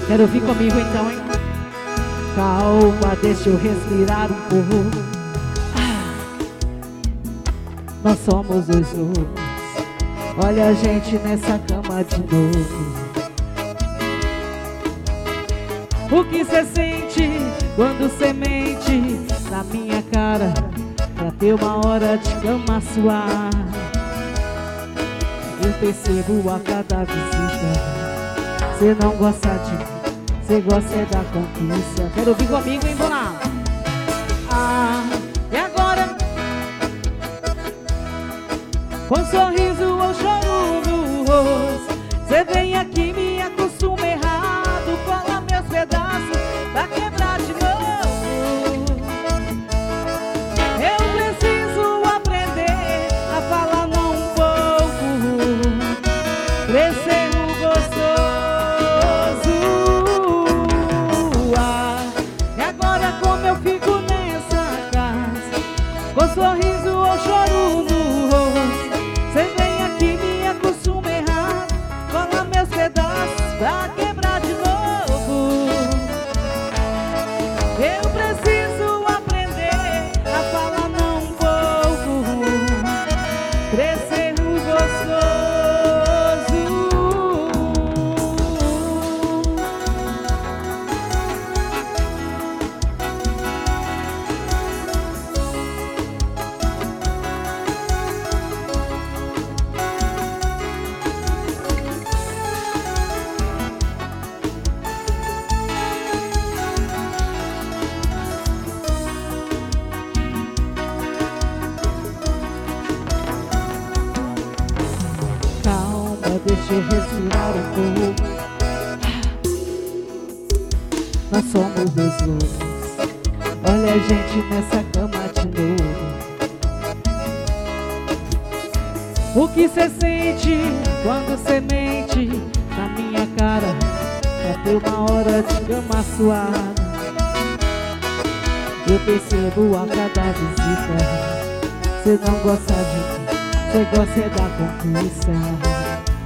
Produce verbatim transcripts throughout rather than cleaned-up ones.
Quero ouvir comigo então, hein? Calma, deixa eu respirar um pouco. Ah, nós somos dois loucos. Olha a gente nessa cama de novo. O que cê sente quando cê mente na minha cara pra ter uma hora de cama suave? Eu percebo a cada visita. Cê não gosta de mim, cê gosta é da conquista. Quero ouvir comigo, hein, vamos lá. Ah, e agora? Com sorriso ou choro no rosto, cê vem aqui, me acostuma errado, cola meus pedaços pra quebrar de novo. Eu preciso aprender a falar não um pouco, crescer o gostoso. Com sorriso ou choro no rosto, cê vem aqui, me acostuma errado, cola meus pedaços pra quebrar de novo. Eu preciso aprender a falar não um pouco, crescer o gostoso. Deixa eu respirar um pouco. Nós somos dois loucos. Olha a gente nessa cama de novo. O que cê sente quando cê mente na minha cara pra ter uma hora de cama suave? Eu percebo a cada visita. Cê não gosta de mim, cê gosta é da conquista.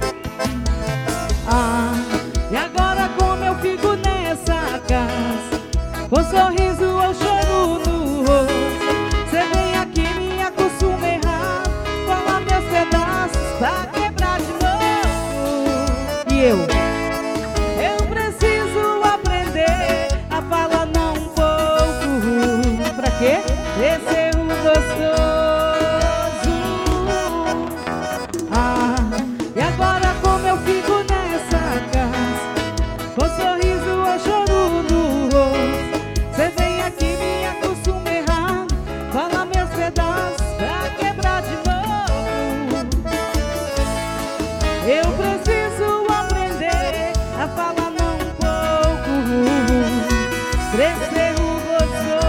Ah, e agora como eu fico nessa casa, com sorriso ou choro no rosto, cê vem aqui, me acostuma errado, cola meus pedaços pra quebrar de novo. E eu? Eu preciso aprender a falar não um pouco. Pra quê? Esse um gostoso. Ah, e agora como eu fico com sorriso ou choro no rosto, cê vem aqui, me acostuma errado, fala meus pedaços pra quebrar de novo. Eu preciso aprender a falar não um pouco, crescer o gostoso.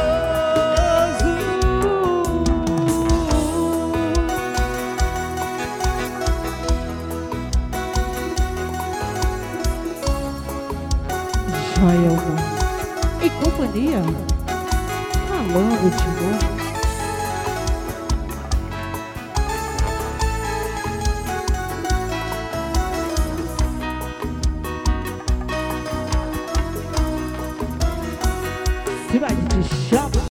Joelma e companhia, falando de novo.